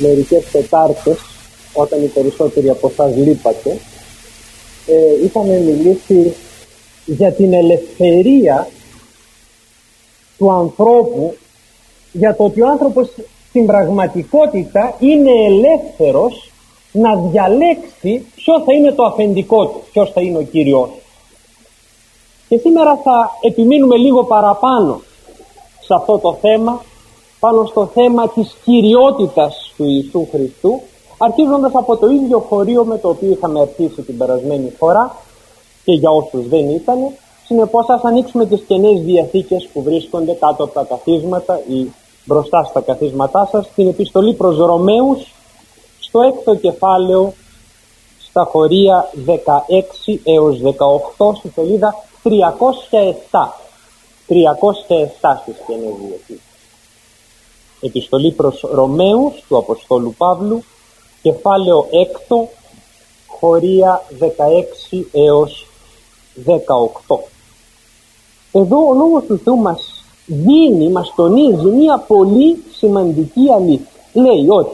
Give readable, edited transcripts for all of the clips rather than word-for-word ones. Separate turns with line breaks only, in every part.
μερικές Τετάρτες, όταν οι περισσότεροι από εσάς λείπατε, είχαμε μιλήσει για την ελευθερία του ανθρώπου, για το ότι ο άνθρωπος στην πραγματικότητα είναι ελεύθερος να διαλέξει ποιο θα είναι το αφεντικό του, ποιος θα είναι ο Κύριος. Και σήμερα θα επιμείνουμε λίγο παραπάνω σε αυτό το θέμα, πάνω στο θέμα της κυριότητας του Ιησού Χριστού, αρχίζοντας από το ίδιο χωρίο με το οποίο είχαμε αρχίσει την περασμένη φορά και για όσους δεν ήταν. Συνεπώς ας ανοίξουμε τις Καινές Διαθήκες που βρίσκονται κάτω από τα καθίσματα ή μπροστά στα καθίσματά σας, την επιστολή προς Ρωμαίους, στο 6ο κεφάλαιο, στα χωρία 16 έως 18, στη σελίδα 307. 307 στις Καινές Διαθήκες. Επιστολή προς Ρωμαίους του Αποστόλου Παύλου, κεφάλαιο 6, χωρία 16 έως 18. Εδώ ο Λόγος του Θεού μας δίνει, μας τονίζει μια πολύ σημαντική αλήθεια. Λέει ότι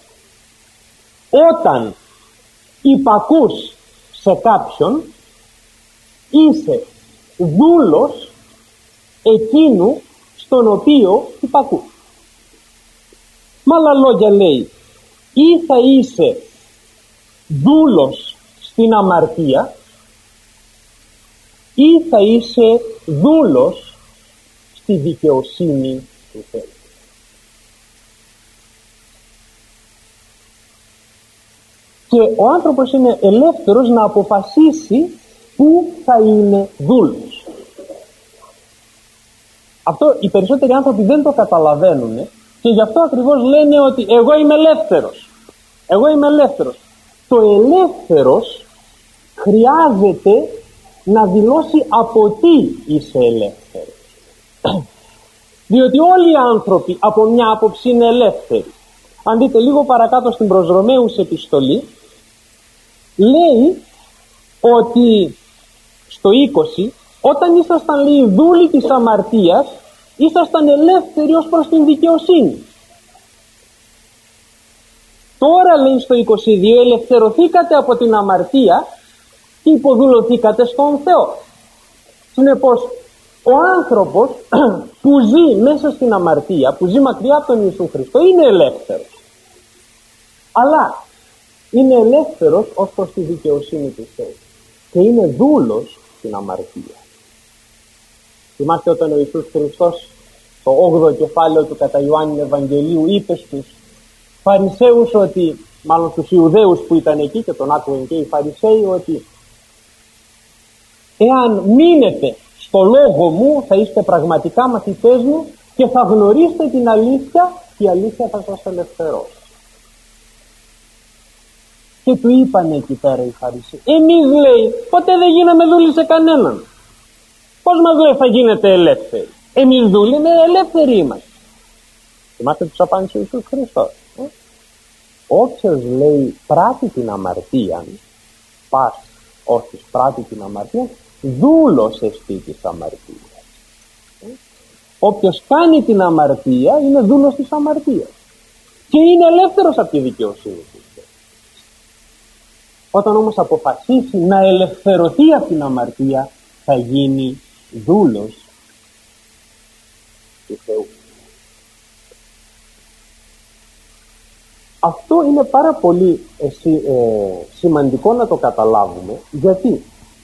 όταν υπακούς σε κάποιον, είσαι δούλος εκείνου στον οποίο υπακούς. Με άλλα λόγια λέει, ή θα είσαι δούλος στην αμαρτία ή θα είσαι δούλος στη δικαιοσύνη του Θεού. Και ο άνθρωπος είναι ελεύθερος να αποφασίσει πού θα είναι δούλος. Αυτό οι περισσότεροι άνθρωποι δεν το καταλαβαίνουν και γι' αυτό ακριβώς λένε ότι εγώ είμαι ελεύθερος. Εγώ είμαι ελεύθερος. Το ελεύθερος χρειάζεται να δηλώσει από τι είσαι ελεύθερος. Διότι όλοι οι άνθρωποι από μια άποψη είναι ελεύθεροι. Αν δείτε λίγο παρακάτω στην προς Ρωμαίους επιστολή, λέει ότι στο 20, όταν ήσασταν λέει δούλοι της αμαρτίας, ήσασταν ελεύθεροι ως προς την δικαιοσύνη. Τώρα λέει στο 22, ελευθερωθήκατε από την αμαρτία και υποδουλωθήκατε στον Θεό. Συνεπώς ο άνθρωπος που ζει μέσα στην αμαρτία, που ζει μακριά από τον Ιησού Χριστό, είναι ελεύθερος. Αλλά είναι ελεύθερος ως προς τη δικαιοσύνη του Θεού και είναι δούλος στην αμαρτία. Θυμάστε όταν ο Ιησούς Χριστός το 8ο κεφάλαιο του κατά Ιωάννη Ευαγγελίου είπε στους Φαρισαίους ότι, μάλλον στους Ιουδαίους που ήταν εκεί και τον άκουγαν και οι Φαρισαίοι, ότι εάν μείνετε στο λόγο μου θα είστε πραγματικά μαθητές μου και θα γνωρίσετε την αλήθεια και η αλήθεια θα σας ελευθερώσει. Και του είπανε εκεί πέρα οι Φαρισαίοι, εμείς λέει ποτέ δεν γίναμε δούλοι σε κανέναν. Πώς μας λέει θα γίνετε ελεύθεροι? Εμείς δούλοι ελεύθεροι είμαστε. Θυμάστε τους απάντησε ο Ιησούς Χριστός. Όποιος λέει πράττει την αμαρτία, πας όσοι πράττει την αμαρτία, δούλος εστί της αμαρτίας. Όποιος κάνει την αμαρτία είναι δούλος της αμαρτίας και είναι ελεύθερος από τη δικαιοσύνη του. Όταν όμως αποφασίσει να ελευθερωθεί από την αμαρτία, θα γίνει δούλος του Θεού. Αυτό είναι πάρα πολύ σημαντικό να το καταλάβουμε, γιατί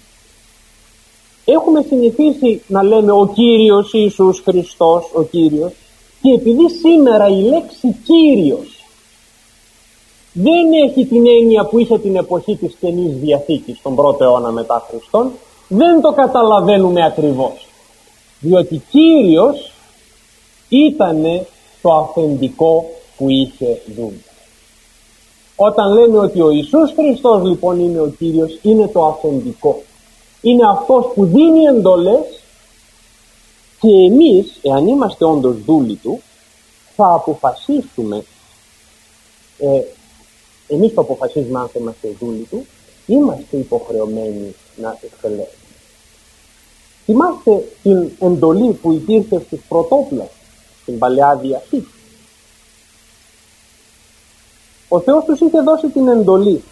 έχουμε συνηθίσει να λέμε ο Κύριος Ιησούς Χριστός, ο Κύριος, και επειδή σήμερα η λέξη Κύριος δεν έχει την έννοια που είχε την εποχή της Καινής Διαθήκης, τον 1ο αιώνα μετά Χριστόν, δεν το καταλαβαίνουμε ακριβώς. Διότι Κύριος ήταν το αφεντικό που είχε δούμε. Όταν λέμε ότι ο Ιησούς Χριστός λοιπόν είναι ο Κύριος, είναι το αφεντικό. Είναι αυτός που δίνει εντολές και εμείς, εάν είμαστε όντως δούλοι του, θα αποφασίσουμε, εμείς το αποφασίζουμε αν θα είμαστε δούλοι του, είμαστε υποχρεωμένοι να εκτελέσουμε. Θυμάστε την εντολή που υπήρχε στις πρωτόπλασες, στην Παλαιά Διαθήκη. Ο Θεός τους είχε δώσει την εντολή.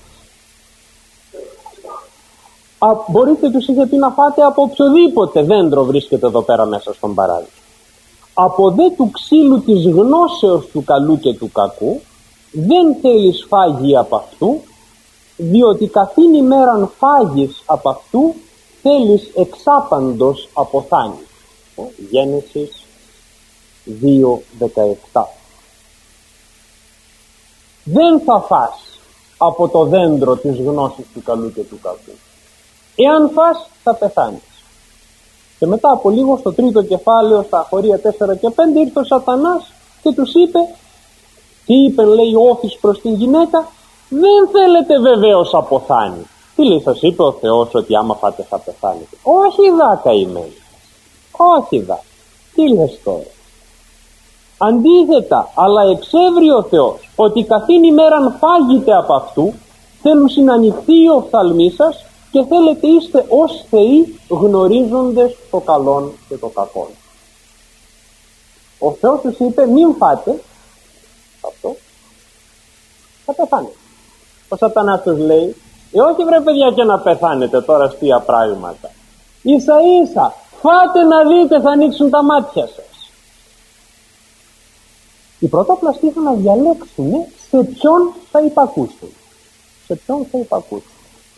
Μπορείτε, τους είχε πει να φάτε από οποιοδήποτε δέντρο βρίσκεται εδώ πέρα μέσα στον παράδεισο. Από δε του ξύλου της γνώσεως του καλού και του κακού δεν θέλεις φάγει από αυτού, διότι καθήν ημέραν φάγεις από αυτού θέλεις εξάπαντος αποθάνει. Γένεσης 2:17. Δεν θα φας από το δέντρο της γνώσης του καλού και του κακού. Εάν φας θα πεθάνεις. Και μετά από λίγο στο τρίτο κεφάλαιο, στα χωρία 4 και 5, ήρθε ο Σατανάς και τους είπε, τι είπε, λέει ο όφης προς την γυναίκα, δεν θέλετε βεβαίως αποθάνει. Τι λέει, σας είπε ο Θεός ότι άμα φάτε θα πεθάνετε? Όχι δα, καημένοι, όχι δα. Τι λες τώρα? Αντίθετα, αλλά εξέβρει ο Θεός ότι καθήν ημέραν φάγετε από αυτού, θέλουν να ανοιχθεί η οφθαλμή σας και θέλετε είστε ως θεοί γνωρίζοντες το καλόν και το κακόν. Ο Θεός τους είπε μην φάτε αυτό, θα πεθάνετε. Ο Σατανάς τους λέει, όχι βρε παιδιά και να πεθάνετε τώρα αστεία πράγματα. Ίσα ίσα φάτε να δείτε, θα ανοίξουν τα μάτια σας. Οι πρωτόπλαστοι είχαν να διαλέξουν σε ποιον θα υπακούσουν. Σε ποιον θα υπακούσουν.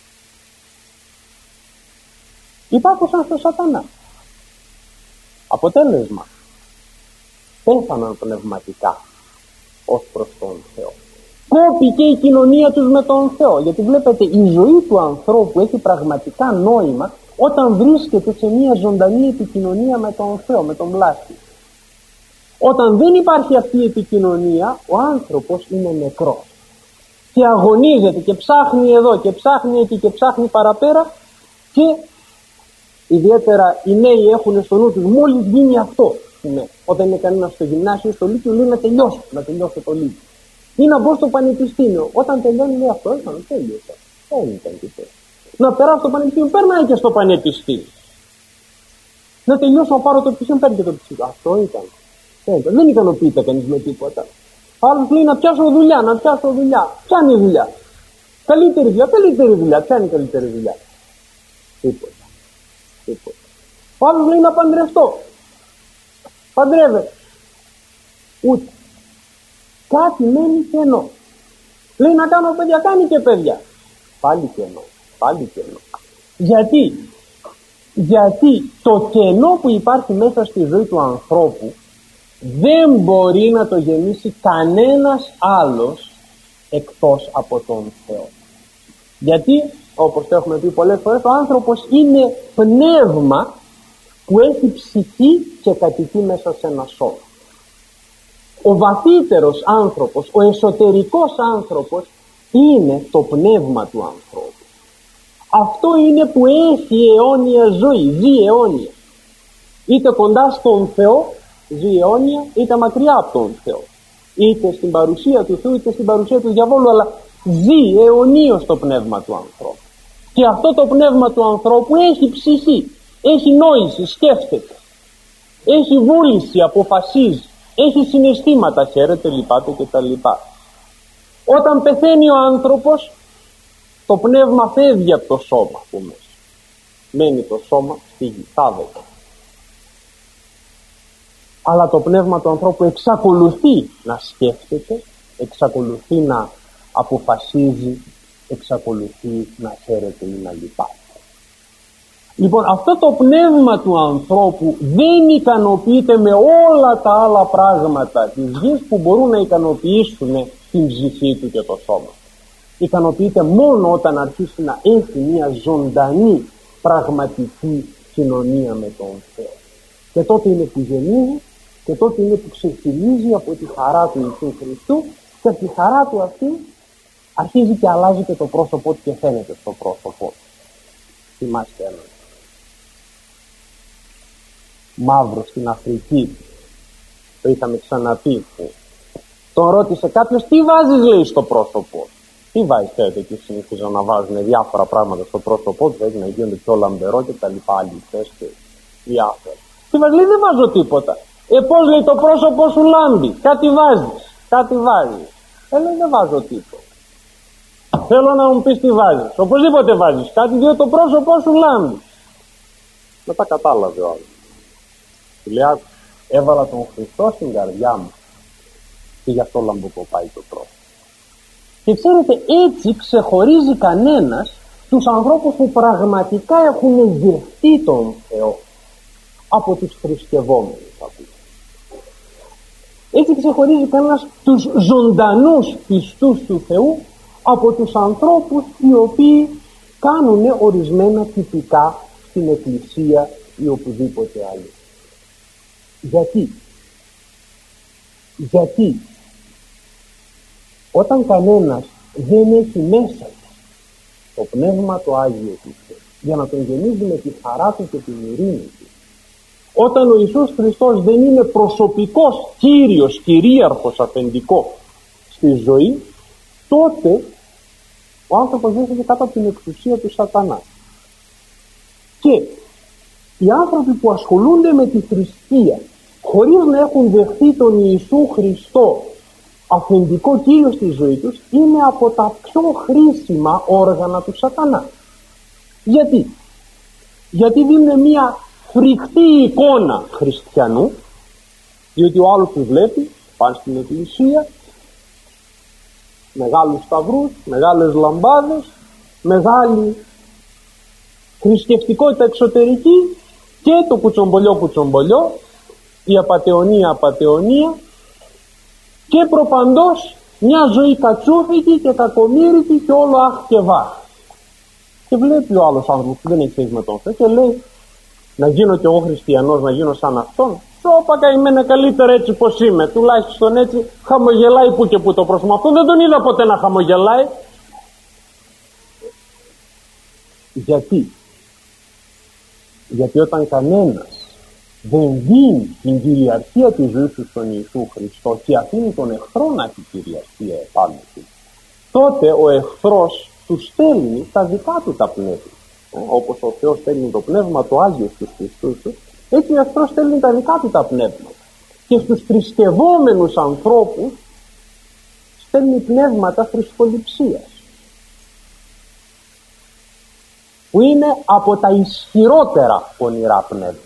Υπάκουσαν στο Σατανά. Αποτέλεσμα, πέθαναν πνευματικά ως προς τον Θεό. Κόπηκε η κοινωνία τους με τον Θεό, γιατί βλέπετε η ζωή του ανθρώπου έχει πραγματικά νόημα όταν βρίσκεται σε μια ζωντανή επικοινωνία με τον Θεό, με τον πλάστη. Όταν δεν υπάρχει αυτή η επικοινωνία, ο άνθρωπος είναι νεκρός και αγωνίζεται και ψάχνει εδώ και ψάχνει εκεί και ψάχνει παραπέρα, και ιδιαίτερα οι νέοι έχουν στο νου τους μόλις γίνει αυτό. Όταν είναι κανένας στο γυμνάσιο, στο λύκειο, λέει να τελειώσω το λύκειο ή να μπω στο πανεπιστήμιο. Όταν τελειώνει, λέει αυτό ήταν, τέλειωσα. Δεν ήταν τίποτα. Να περάσω στο πανεπιστήμιο, περνάει και στο πανεπιστήμιο. Να τελειώσω, να πάρω το πτυχίο, παίρνει και το πτυχίο. Αυτό ήταν. Δεν ικανοποιείται κανείς με τίποτα. Άλλος λέει να πιάσω δουλειά, να πιάσω δουλειά. Πιάνει δουλειά. Καλύτερη δουλειά, καλύτερη δουλειά. Πιάνει καλύτερη δουλειά. Τίποτα. Ο άλλος λέει να παντρευτώ. Παντρεύεται. Ούτε. Κάτι μένει κενό. Λέει να κάνω παιδιά, κάνει και παιδιά. Πάλι κενό. Γιατί το κενό που υπάρχει μέσα στη ζωή του ανθρώπου δεν μπορεί να το γεμίσει κανένας άλλος εκτός από τον Θεό. Γιατί, όπως το έχουμε πει πολλές φορές, ο άνθρωπος είναι πνεύμα που έχει ψυχή και κατοικεί μέσα σε ένα σώμα. Ο βαθύτερος άνθρωπος, ο εσωτερικός άνθρωπος είναι το πνεύμα του ανθρώπου. Αυτό είναι που έχει αιώνια ζωή, ζει αιώνια. Είτε κοντά στον Θεό ζει αιώνια, είτε μακριά από τον Θεό. Είτε στην παρουσία του Θεού, είτε στην παρουσία του διαβόλου, αλλά ζει αιωνίως το πνεύμα του ανθρώπου. Και αυτό το πνεύμα του ανθρώπου έχει ψυχή, έχει νόηση, σκέφτεται, έχει βούληση, αποφασίζει, έχει συναισθήματα, χαίρεται, λυπάται κτλ. Όταν πεθαίνει ο άνθρωπος, το πνεύμα φεύγει από το σώμα που μέσα. Μένει το σώμα στη γη, θάβεται. Αλλά το πνεύμα του ανθρώπου εξακολουθεί να σκέφτεται, εξακολουθεί να αποφασίζει, εξακολουθεί να χαίρεται ή να λυπάται. Λοιπόν, αυτό το πνεύμα του ανθρώπου δεν ικανοποιείται με όλα τα άλλα πράγματα της γης που μπορούν να ικανοποιήσουν την ψυχή του και το σώμα. Ικανοποιείται μόνο όταν αρχίσει να έχει μια ζωντανή πραγματική κοινωνία με τον Θεό. Και τότε είναι που γεννίζει και τότε είναι που ξεχυλίζει από τη χαρά του Ιησού Χριστού, και από τη χαρά του αυτή αρχίζει και αλλάζει και το πρόσωπό του και φαίνεται στο πρόσωπό του. Θυμάστε έναν μαύρο στην Αφρική, το είχαμε ξαναπεί, που τον ρώτησε κάποιος τι βάζεις, λέει, στο πρόσωπό. Τι βάζεις, ξέρετε, και συνήθιζαν να βάζουν διάφορα πράγματα στο πρόσωπό του, έτσι να γίνονται πιο λαμπερό και τα λοιπά, αλήθες και διάφορα. Τι βάζεις, λέει, δεν βάζω τίποτα. Πώς, λέει, το πρόσωπό σου λάμπει, κάτι βάζεις. Λέει δεν βάζω τίποτα. Θέλω να μου πεις τι βάζεις. Οπωσδήποτε βάζεις κάτι, διότι το πρόσωπό σου λάμπει. Μετά κατάλαβε ο άλλος. Του λέει, έβαλα τον Χριστό στην καρδιά μου και γι' αυτό λαμποκοπάει το πρόσωπο. Και ξέρετε, έτσι ξεχωρίζει κανένας τους ανθρώπους που πραγματικά έχουν γευτεί τον Θεό από τους θρησκευόμενους. Έτσι ξεχωρίζει κανένας τους ζωντανούς πιστούς του Θεού από τους ανθρώπους οι οποίοι κάνουν ορισμένα τυπικά στην εκκλησία ή οπουδήποτε άλλο. Γιατί όταν κανένας δεν έχει μέσα του το Πνεύμα το Άγιο του Θεού για να τον γεννήσει με τη χαρά του και την ειρήνη του, όταν ο Ιησούς Χριστός δεν είναι προσωπικός Κύριος, κυρίαρχος, αφεντικό στη ζωή, τότε ο άνθρωπος βρίσκεται κάτω από την εξουσία του σατανά. Και οι άνθρωποι που ασχολούνται με τη θρησκεία χωρίς να έχουν δεχθεί τον Ιησού Χριστό αφεντικό Κύριο στη ζωή τους, είναι από τα πιο χρήσιμα όργανα του σατανά. Γιατί δίνουν μια φρικτή εικόνα χριστιανού, διότι ο άλλος τους βλέπει, πάνε στην εκκλησία, μεγάλους σταυρούς, μεγάλες λαμπάδες, μεγάλη θρησκευτικότητα εξωτερική και το κουτσομπολιό, η απατεωνία και προπαντός μια ζωή κατσούφικη και κακομοίρικη και όλο αχ και βάχ. Και βλέπει ο άλλος άνθρωπος που δεν έχει σχέση με τον Θεό και λέει, να γίνω κι εγώ χριστιανός, να γίνω σαν αυτόν. Σώπα καημένα, καλύτερα έτσι πως είμαι. Τουλάχιστον έτσι χαμογελάει που και που το πρόσωπο. Αυτό δεν τον είδα ποτέ να χαμογελάει. Γιατί όταν κανένας δεν δίνει την κυριαρχία της ζωής του στον Ιησού Χριστό και αφήνει τον εχθρό να έχει κυριαρχία επάνω του, τότε ο εχθρός του στέλνει τα δικά του τα πνεύματα. Όπως ο Θεός στέλνει το πνεύμα το Άγιο στους πιστούς του, έτσι ο εχθρός στέλνει τα δικά του τα πνεύματα. Και στους θρησκευόμενους ανθρώπους στέλνει πνεύματα θρησκοληψίας, που είναι από τα ισχυρότερα πονηρά πνεύματα.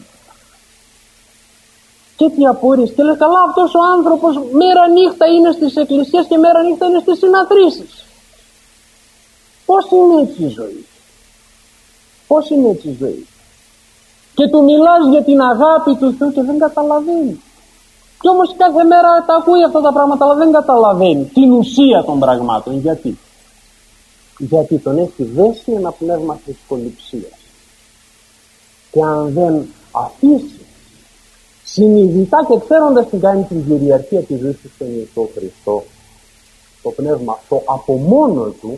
Και τι απορείς, και λέει, καλά, αυτός ο άνθρωπος μέρα νύχτα είναι στις εκκλησίες και μέρα νύχτα είναι στις συναθρήσεις. Πώς είναι έτσι η ζωή? Πώς είναι έτσι η ζωή? Και του μιλάς για την αγάπη του Θεού και δεν καταλαβαίνει. Και όμως κάθε μέρα τα ακούει αυτά τα πράγματα, αλλά δεν καταλαβαίνει την ουσία των πραγμάτων. Γιατί τον έχει δέσει ένα πνεύμα θρησκοληψίας. Και αν δεν αφήσει συνειδητά και ξέροντας την κάνει την κυριαρχία της ζωής του στον Ιησού Χριστό, το πνεύμα αυτό από μόνο του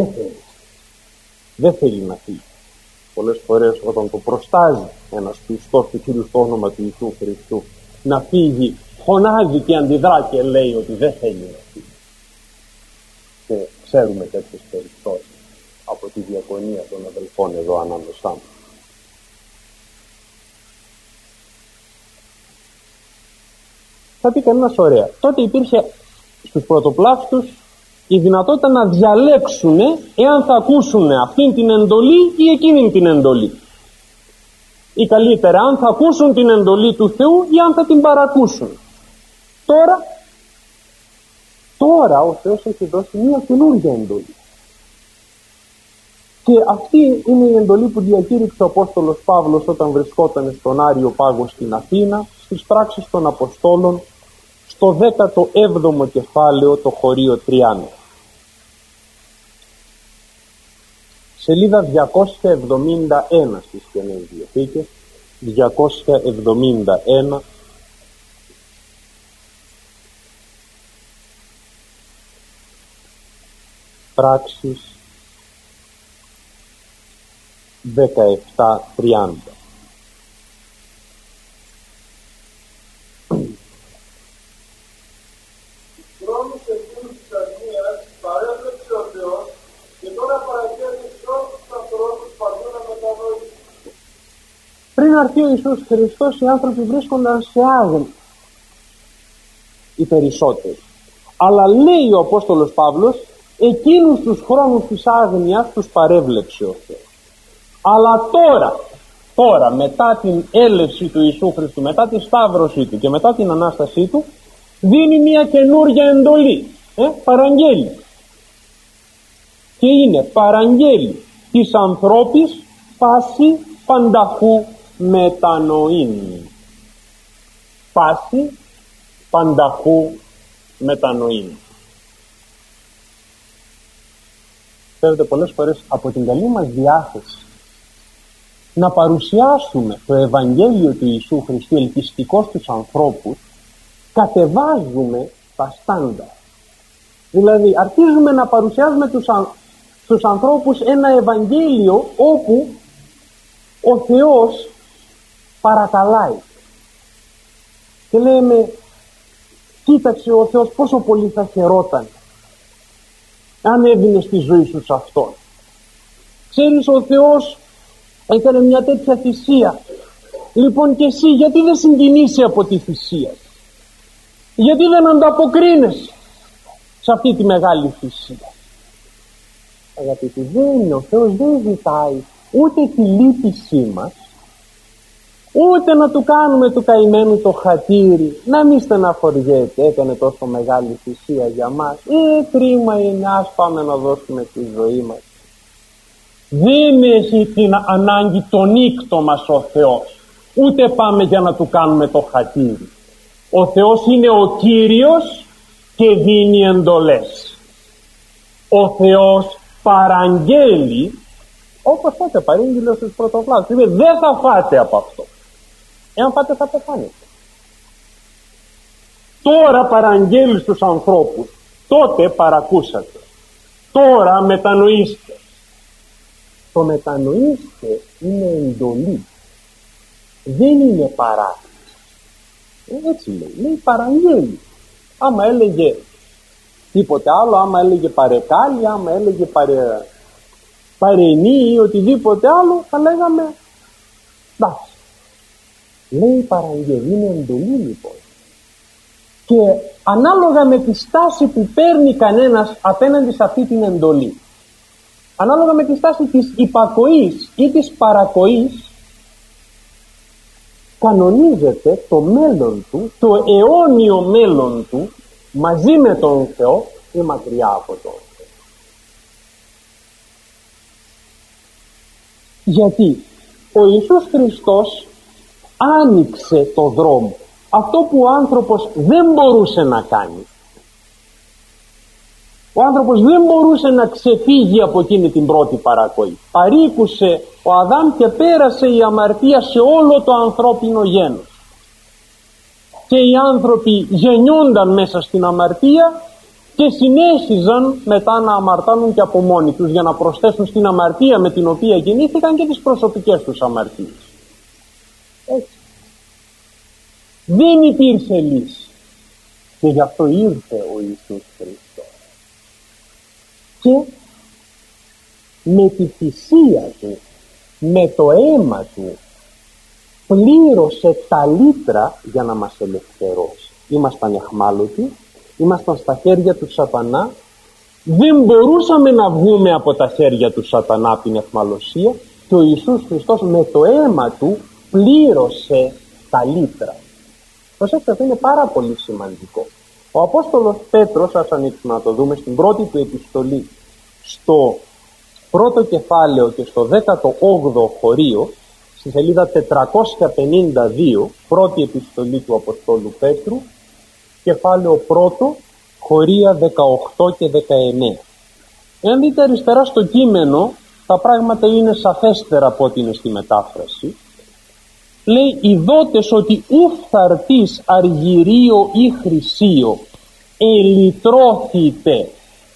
δεν θέλει να φύγει. Πολλές φορές όταν το προστάζει ένας πιστός του Κύριου στο όνομα του Ιησού Χριστού να φύγει, φωνάζει και αντιδρά και λέει ότι δεν θέλει να φύγει. Και ξέρουμε τέτοιες περιπτώσεις από τη διακονία των αδελφών εδώ ανάμεσά μας. Θα πει κανένας, ωραία, τότε υπήρχε στους πρωτοπλάστους η δυνατότητα να διαλέξουν εάν θα ακούσουν αυτήν την εντολή ή εκείνη την εντολή, ή καλύτερα αν θα ακούσουν την εντολή του Θεού ή αν θα την παρακούσουν. Τώρα ο Θεός έχει δώσει μια καινούργια εντολή, και αυτή είναι η εντολή που διακήρυξε ο Απόστολος Παύλος όταν βρισκόταν στον Άριο Πάγο στην Αθήνα, στις Πράξεις των Αποστόλων, στο 17ο κεφάλαιο, το χωρίο 30. Σελίδα 271 στις Καινές Διαθήκες, 271, Πράξεις 17-30. Πριν έρθει ο Ιησούς Χριστός, οι άνθρωποι βρίσκονταν σε άγνοια, οι περισσότεροι. Αλλά λέει ο Απόστολος Παύλος, εκείνους τους χρόνους της άγνοιας τους παρέβλεψε ο Θεός. Αλλά τώρα μετά την έλευση του Ιησού Χριστού, μετά τη σταύρωσή του και μετά την Ανάστασή του, δίνει μια καινούργια εντολή, παραγγέλει. Και είναι παραγγέλει της ανθρώπης πάση πανταχού μετανοήν. Πάση πανταχού μετανοήν. Ξέρετε, πολλές φορές από την καλή μας διάθεση να παρουσιάσουμε το Ευαγγέλιο του Ιησού Χριστού ελκυστικό στους ανθρώπους, κατεβάζουμε τα στάνταρ. Δηλαδή αρχίζουμε να παρουσιάζουμε στους ανθρώπους ένα Ευαγγέλιο όπου ο Θεός παρακαλάει και λέμε, κοίταξε ο Θεός πόσο πολύ θα χαιρόταν αν έδινε στη ζωή σου σε Αυτόν. Ξέρεις, ο Θεός έκανε μια τέτοια θυσία. Λοιπόν, και εσύ γιατί δεν συγκινείσαι από τη θυσία? Γιατί δεν ανταποκρίνεσαι σε αυτή τη μεγάλη θυσία? Αγαπητοί, ο Θεός δεν ζητάει ούτε τη λύπησή μας, ούτε να του κάνουμε του καημένου το χατήρι, να μην στεναχωριέται, έκανε τόσο μεγάλη θυσία για μας, κρίμα είναι, ας πάμε να δώσουμε τη ζωή μας. Δεν έχει την ανάγκη τον ήκτο μας ο Θεός, ούτε πάμε για να του κάνουμε το χατήρι. Ο Θεός είναι ο Κύριος και δίνει εντολές. Ο Θεός παραγγέλει, όπως τότε παρήγγειλε στους πρωτοβλάδους, είπε, δεν θα φάτε από αυτό. Εάν φάτε θα πεθάνετε. Τώρα παραγγέλει στους ανθρώπους, τότε παρακούσατε, τώρα μετανοήστε. Το μετανοήστε είναι εντολή, δεν είναι παράκληση. Έτσι λέει παραγγέλει. Άμα έλεγε τίποτε άλλο, άμα έλεγε παρεκάλι, άμα έλεγε παρενή ή οτιδήποτε άλλο, θα λέγαμε εντάξει. Λέει παραγγελή, είναι εντολή λοιπόν. Και ανάλογα με τη στάση που παίρνει κανένας απέναντι σε αυτή την εντολή, ανάλογα με τη στάση της υπακοής ή της παρακοής, κανονίζεται το μέλλον του, το αιώνιο μέλλον του, μαζί με τον Θεό ή μακριά από τον Θεό. Γιατί ο Ιησούς Χριστός άνοιξε το δρόμο, αυτό που ο άνθρωπος δεν μπορούσε να κάνει. Ο άνθρωπος δεν μπορούσε να ξεφύγει από εκείνη την πρώτη παρακοή. Παρήκουσε ο Αδάμ και πέρασε η αμαρτία σε όλο το ανθρώπινο γένος. Και οι άνθρωποι γεννιούνταν μέσα στην αμαρτία και συνέχιζαν μετά να αμαρτάνουν και από μόνοι τους, για να προσθέσουν στην αμαρτία με την οποία γεννήθηκαν και τις προσωπικές τους αμαρτίες. Έτσι. Δεν υπήρχε λύση. Και γι' αυτό ήρθε ο Ιησούς Χριστός. Και με τη θυσία του, με το αίμα του, πλήρωσε τα λύτρα για να μας ελευθερώσει. Ήμασταν αιχμάλωτοι, ήμασταν στα χέρια του σατανά, δεν μπορούσαμε να βγούμε από τα χέρια του σατανά από την αιχμαλωσία, και ο Ιησούς Χριστός με το αίμα του πλήρωσε τα λύτρα. Προσέξτε, αυτό είναι πάρα πολύ σημαντικό. Ο Απόστολος Πέτρος, ας ανοίξουμε να το δούμε, στην πρώτη του επιστολή, στο πρώτο κεφάλαιο και στο 18ο χωρίο, στη σελίδα 452, πρώτη επιστολή του Αποστόλου Πέτρου, κεφάλαιο πρώτο, χωρία 18 και 19. Εάν δείτε αριστερά στο κείμενο, τα πράγματα είναι σαφέστερα από ό,τι είναι στη μετάφραση. Λέει, ειδότες ότι ουφθαρτής αργυρίο ή χρυσίο ελυτρώθητε.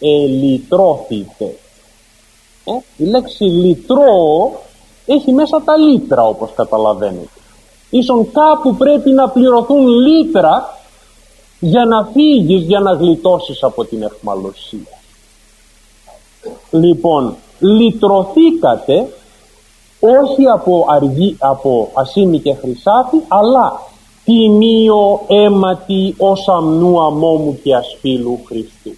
Η λέξη λυτρώ έχει μέσα τα λίτρα, όπως καταλαβαίνετε. Ίσον κάπου πρέπει να πληρωθούν λίτρα για να φύγεις, για να γλιτώσεις από την αιχμαλωσία. Λοιπόν, λυτρωθήκατε όχι από ασήμι και χρυσάφι, αλλά τιμίο αίματι ως αμνού αμόμου και ασφύλου Χριστού.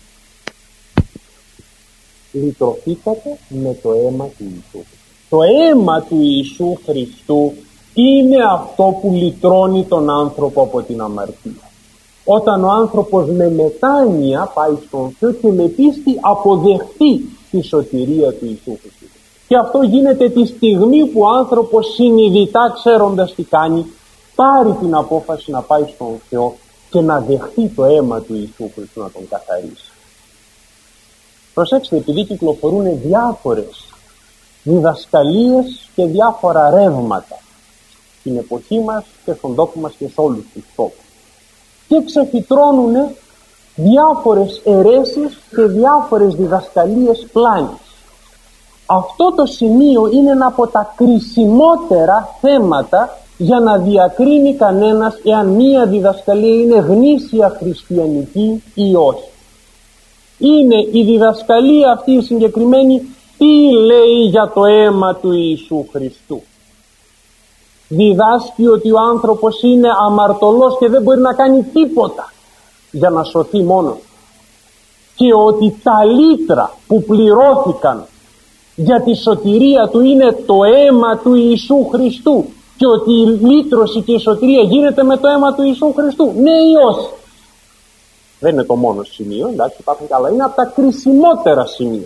Λυτρωθήκατε με το αίμα του Ιησού. Το αίμα του Ιησού Χριστού είναι αυτό που λυτρώνει τον άνθρωπο από την αμαρτία. Όταν ο άνθρωπος με μετάνοια πάει στον Θεό και με πίστη αποδεχτεί τη σωτηρία του Ιησού Χριστού. Και αυτό γίνεται τη στιγμή που ο άνθρωπος συνειδητά, ξέροντας τι κάνει, πάρει την απόφαση να πάει στον Θεό και να δεχτεί το αίμα του Ιησού Χριστού να τον καθαρίσει. Προσέξτε, επειδή κυκλοφορούν διάφορες διδασκαλίες και διάφορα ρεύματα στην εποχή μας και στον τόπο μας και σε όλους τους τόπους, και ξεφυτρώνουν διάφορες αιρέσεις και διάφορες διδασκαλίες πλάνης. Αυτό το σημείο είναι ένα από τα κρισιμότερα θέματα για να διακρίνει κανένας εάν μία διδασκαλία είναι γνήσια χριστιανική ή όχι. Είναι η διδασκαλία αυτή η συγκεκριμένη τι λέει για το αίμα του Ιησού Χριστού. Διδάσκει ότι ο άνθρωπος είναι αμαρτωλός και δεν μπορεί να κάνει τίποτα για να σωθεί μόνος, και ότι τα λύτρα που πληρώθηκαν για τη σωτηρία του είναι το αίμα του Ιησού Χριστού, και ότι η λύτρωση και η σωτηρία γίνεται με το αίμα του Ιησού Χριστού. Ναι ή όχι? Δεν είναι το μόνο σημείο, εντάξει, υπάρχουν και άλλα, είναι από τα κρισιμότερα σημεία.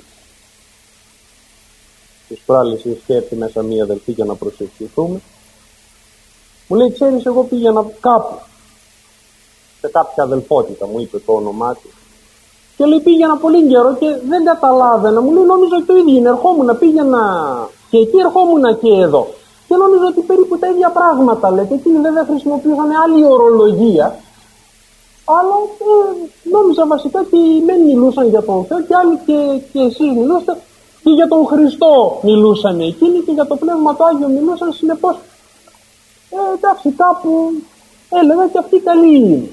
Τις προάλλες είχε έρθει μέσα μία αδελφή για να προσευχηθούμε. Μου λέει, ξέρεις, εγώ πήγαινα κάπου σε κάποια αδελφότητα, μου είπε το όνομά του, και λέει πήγαινα πολύ καιρό και δεν καταλάβαινα. Μου λέει, νόμιζα ότι το ίδιο είναι, ερχόμουν, πήγαινα και εκεί, ερχόμουν και εδώ, και νόμιζα ότι περίπου τα ίδια πράγματα λέτε. Εκείνοι βέβαια χρησιμοποιούσαν άλλη ορολογία, αλλά νόμιζα βασικά ότι μεν μιλούσαν για τον Θεό και άλλοι και εσείς μιλούσατε και για τον Χριστό μιλούσαν εκείνοι και για το Πνεύμα το Άγιο μιλούσαν, συνεπώς εντάξει, κάπου έλεγα και αυτή καλή είναι.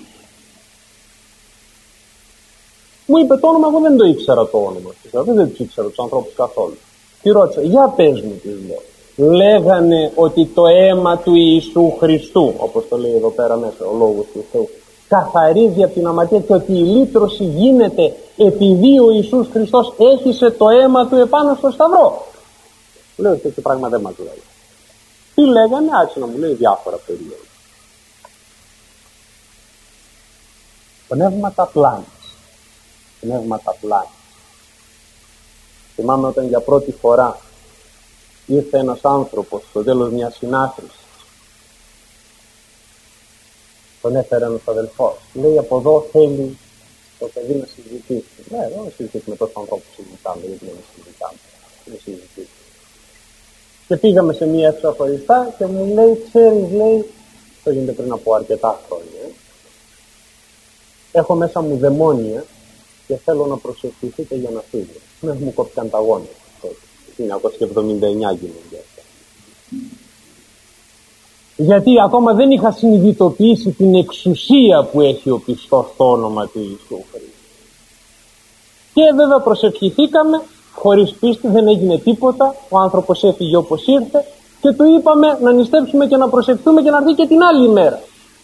Μου είπε το όνομα, εγώ δεν το ήξερα το όνομα. Δεν τους ήξερα τους ανθρώπους καθόλου. Τι ρώτησα, για πες μου, τι λέω. Λέγανε ότι το αίμα του Ιησού Χριστού, όπως το λέει εδώ πέρα μέσα ο λόγος του Θεού, καθαρίζει από την αμαρτία, και ότι η λύτρωση γίνεται επειδή ο Ιησούς Χριστός έχισε το αίμα του επάνω στο σταυρό. Λέω, τέτοιο πράγμα δεν μας λέει. Τι λέγανε, άρχισε να μου λέει διάφορα περίοδο. Πνεύματα πλάνης. Πνεύματα πλάνης. Θυμάμαι όταν για πρώτη φορά ήρθε ένας άνθρωπος στο τέλος μιας συνάθρησης. Τον έφερε ένας αδελφός. Λέει, από εδώ θέλει το παιδί να συζητήσει. Ναι, εδώ να συζητήσει με τόσους ανθρώπους που συζητάμε, γιατί δεν συζητάμε. Και πήγαμε σε μια αίθουσα χωριστά και μου λέει, ξέρεις, λέει, το γίνεται πριν από αρκετά χρόνια, έχω μέσα μου δαιμόνια και θέλω να προσευχηθείτε για να φύγω. Ναι, μου κόψαν τα γόνια. 1979 γίνονται αυτά. Γιατί ακόμα δεν είχα συνειδητοποιήσει την εξουσία που έχει ο πιστός στο όνομα του Ιησού Χριστού. Και βέβαια προσευχηθήκαμε, χωρίς πίστη δεν έγινε τίποτα, ο άνθρωπος έφυγε όπως ήρθε και του είπαμε να νηστέψουμε και να προσευχθούμε και να έρθει και την άλλη μέρα.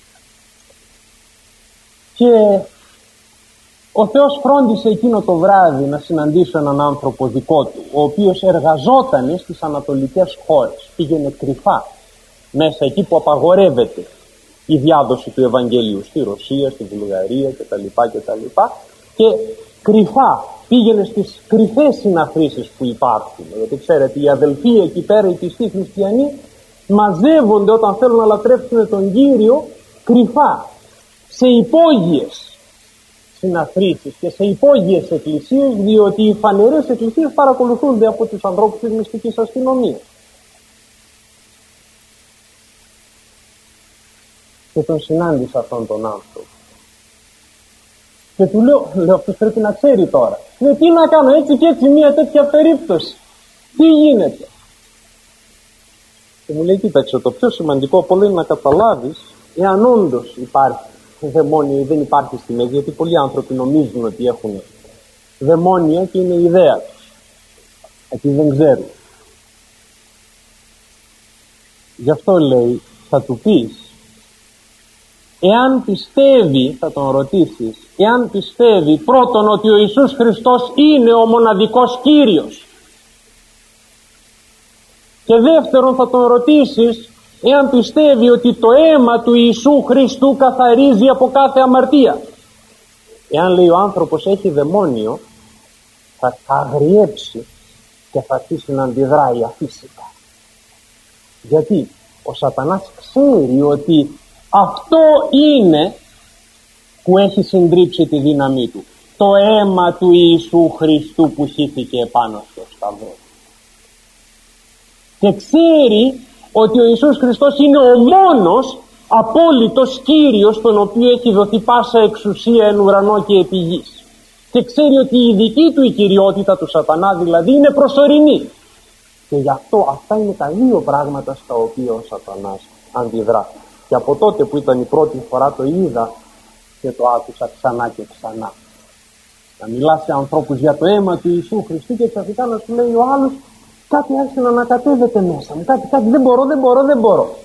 Και ο Θεός φρόντισε εκείνο το βράδυ να συναντήσω έναν άνθρωπο δικό του, ο οποίος εργαζόταν στις ανατολικές χώρες, πήγαινε κρυφά μέσα εκεί που απαγορεύεται η διάδοση του Ευαγγελίου, στη Ρωσία, στη Βουλγαρία κτλ. Και κρυφά πήγαινε στις κρυφές συναθρήσεις που υπάρχουν, γιατί ξέρετε οι αδελφοί εκεί πέρα, οι πιστοί χριστιανοί, μαζεύονται όταν θέλουν να λατρεύσουν τον Κύριο κρυφά σε υπόγειες συναθρήσεις και σε υπόγειες εκκλησίες, διότι οι φανερές εκκλησίες παρακολουθούνται από τους ανθρώπους της μυστικής αστυνομίας. Και τον συνάντησα αυτόν τον άνθρωπο και του λέω αυτός πρέπει να ξέρει τώρα. Τι να κάνω, έτσι και έτσι μια τέτοια περίπτωση, τι γίνεται? Και μου λέει, κοίταξε, το πιο σημαντικό από όλα είναι να καταλάβεις εάν όντως υπάρχει δαιμόνια ή δεν υπάρχει στη μέση, γιατί πολλοί άνθρωποι νομίζουν ότι έχουν δαιμόνια και είναι η ιδέα τους, γιατί δεν ξέρουν. Γι' αυτό λέει, θα του πεις εάν πιστεύει, θα τον ρωτήσεις, εάν πιστεύει πρώτον ότι ο Ιησούς Χριστός είναι ο μοναδικός Κύριος, και δεύτερον θα τον ρωτήσεις εάν πιστεύει ότι το αίμα του Ιησού Χριστού καθαρίζει από κάθε αμαρτία. Εάν λέει ο άνθρωπος έχει δαιμόνιο, θα αγριέψει και θα αρχίσει να αντιδράει αφύσικα. Γιατί ο σατανάς ξέρει ότι αυτό είναι που έχει συντρίψει τη δύναμή του, το αίμα του Ιησού Χριστού που χύθηκε επάνω στο σταυρό. Και ξέρει ότι ο Ιησούς Χριστός είναι ο μόνος απόλυτος Κύριος, τον οποίο έχει δοθεί πάσα εξουσία εν ουρανό και επί γης. Και ξέρει ότι η δική του η κυριότητα του σατανά δηλαδή είναι προσωρινή. Και γι' αυτό αυτά είναι τα δύο πράγματα στα οποία ο σατανάς αντιδρά. Και από τότε που ήταν η πρώτη φορά το είδα και το άκουσα ξανά και ξανά. Να μιλά σε ανθρώπους για το αίμα του Ιησού Χριστού και ξαφνικά να σου λέει ο άλλος κάτι άρχισε να ανακατεύεται μέσα μου, κάτι δεν μπορώ.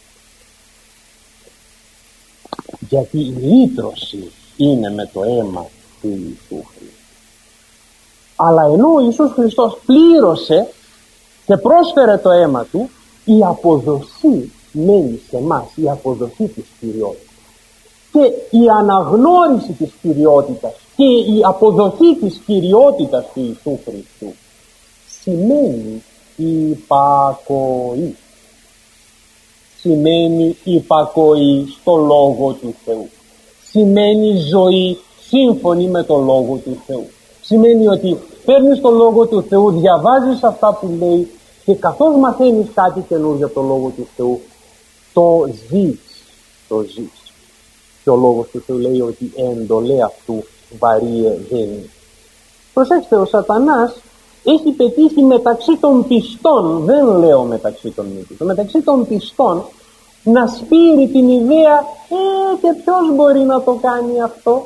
Γιατί η λύτρωση είναι με το αίμα του Ιησού Χριστού. Αλλά ενώ ο Ιησούς Χριστός πλήρωσε και πρόσφερε το αίμα του, η αποδοχή μένει σε εμάς, η αποδοχή της κυριότητας. Και η αναγνώριση της κυριότητας και η αποδοχή της κυριότητας του Ιησού Χριστού σημαίνει υπακοή. Σημαίνει υπακοή στο Λόγο του Θεού. Σημαίνει ζωή σύμφωνη με το Λόγο του Θεού. Σημαίνει ότι παίρνεις το Λόγο του Θεού, διαβάζεις αυτά που λέει και καθώς μαθαίνεις κάτι καινούργιο από το Λόγο του Θεού, το ζεις. Και ο Λόγος του Θεού λέει ότι εντολέ αυτού βαρύε γέννη. Προσέξτε, ο σατανάς έχει πετύχει μεταξύ των πιστών, δεν λέω μεταξύ των μη πιστών, μεταξύ των πιστών να σπείρει την ιδέα και ποιος μπορεί να το κάνει αυτό.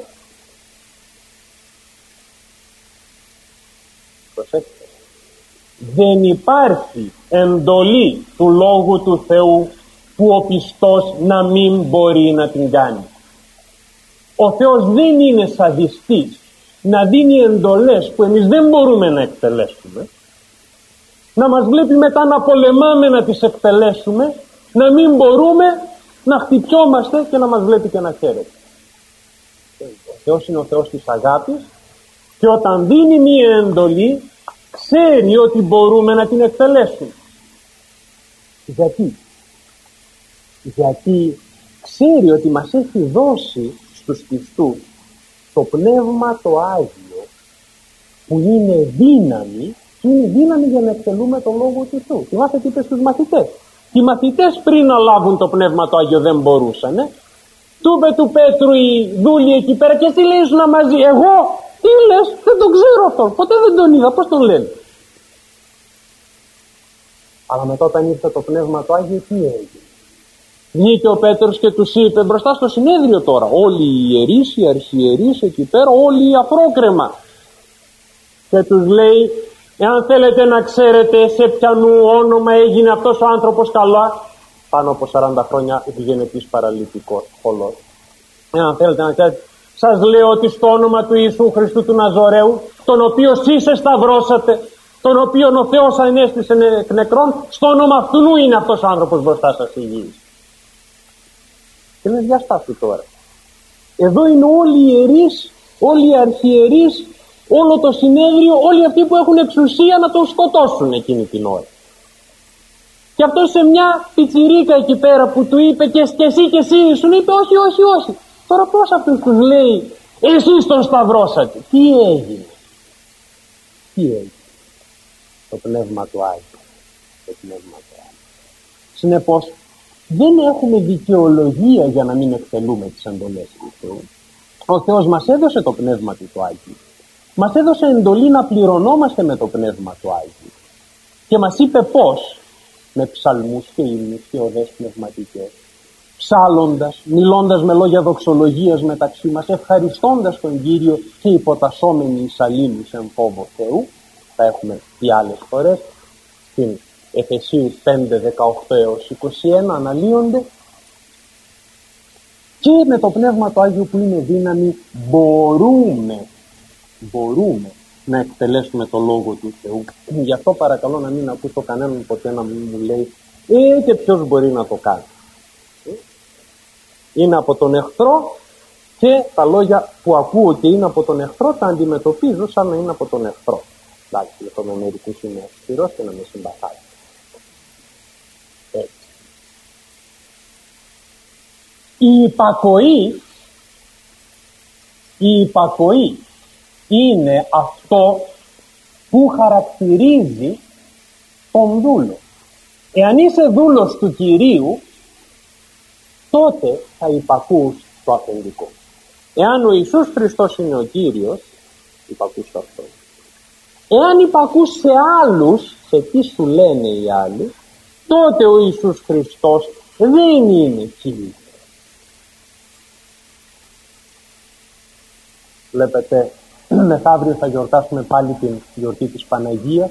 Προσέξτε, δεν υπάρχει εντολή του Λόγου του Θεού που ο πιστός να μην μπορεί να την κάνει. Ο Θεός δεν είναι σαδιστής να δίνει εντολές που εμείς δεν μπορούμε να εκτελέσουμε, να μας βλέπει μετά να πολεμάμε να τις εκτελέσουμε, να μην μπορούμε να χτυπιόμαστε και να μας βλέπει και να χαίρεται. Ο Θεός είναι ο Θεός της αγάπης και όταν δίνει μία εντολή ξέρει ότι μπορούμε να την εκτελέσουμε. Γιατί ξέρει ότι μας έχει δώσει στους πιστούς το Πνεύμα το Άγιο που είναι δύναμη, και είναι δύναμη για να εκτελούμε το Λόγο του Θεού. Θυμάστε τι είπε στους μαθητές. Οι μαθητές πριν να λάβουν το Πνεύμα το Άγιο δεν μπορούσαν. Του είπε του Πέτρου η δούλη εκεί πέρα και τι λέει να μαζί. Εγώ τι λες, δεν τον ξέρω αυτόν, ποτέ δεν τον είδα, πώς τον λένε. Αλλά μετά όταν ήρθε το Πνεύμα το Άγιο τι έγινε? Βγήκε ο Πέτρος και τους είπε μπροστά στο συνέδριο τώρα, όλοι οι ιερείς, οι αρχιερείς εκεί πέρα, όλοι οι αφρόκρεμα, και τους λέει, εάν θέλετε να ξέρετε σε ποιανού όνομα έγινε αυτός ο άνθρωπος καλά, πάνω από 40 χρόνια επιγενετής παραλυτικός χολός, εάν θέλετε να ξέρετε, σας λέω ότι στο όνομα του Ιησού Χριστού του Ναζωραίου, τον οποίο εσείς σταυρώσατε, τον οποίο ο Θεός ανέστησε εκ νεκρών, στο όνομα αυτού είναι αυτός ο άνθρωπος μπροστά σας υγιής. Και λες, για στάσου τώρα. Εδώ είναι όλοι οι ιερείς, όλοι οι αρχιερείς, όλο το συνέδριο, όλοι αυτοί που έχουν εξουσία να τον σκοτώσουν εκείνη την ώρα. Και αυτό σε μια πιτσιρίκα εκεί πέρα που του είπε και εσύ σου είπε όχι. Τώρα πώς αυτούς τους λέει, εσείς τον σταυρώσατε? Τι έγινε? Το Πνεύμα του Άγιο. Συνεπώς δεν έχουμε δικαιολογία για να μην εκτελούμε τις εντολές του Θεού. Ο Θεός μας έδωσε το Πνεύμα του Άγιου. Μας έδωσε εντολή να πληρωνόμαστε με το Πνεύμα του Άγιου. Και μας είπε πώς? Με ψαλμούς και ύμνους και οδές πνευματικές. Ψάλλοντας, μιλώντας με λόγια δοξολογίας μεταξύ μας, ευχαριστώντας τον Κύριο και υποτασσόμενοι εις αλλήλους εν φόβο Θεού. Θα έχουμε πει άλλες φορές στην Εφεσίους 5, 18 έως 21 αναλύονται. Και με το Πνεύμα του Άγιου που είναι δύναμη μπορούμε να εκτελέσουμε το Λόγο του Θεού. Γι' αυτό παρακαλώ να μην ακούσω κανέναν ποτέ να μου λέει και ποιος μπορεί να το κάνει. Είναι από τον εχθρό και τα λόγια που ακούω και είναι από τον εχθρό τα αντιμετωπίζω σαν να είναι από τον εχθρό. Εντάξει, λοιπόν, με μερικούς είμαι αυστηρός και να με συμπαθάτε. Έτσι. Η υπακοή είναι αυτό που χαρακτηρίζει τον δούλο. Εάν είσαι δούλος του Κυρίου, τότε θα υπακούς το αφεντικό. Εάν ο Ιησούς Χριστός είναι ο Κύριος, υπακούς το αυτό. Εάν υπακούς σε άλλους, σε τι σου λένε οι άλλοι, τότε ο Ιησούς Χριστός δεν είναι Κύριος. Βλέπετε, μεθαύριο θα γιορτάσουμε πάλι την γιορτή της Παναγίας,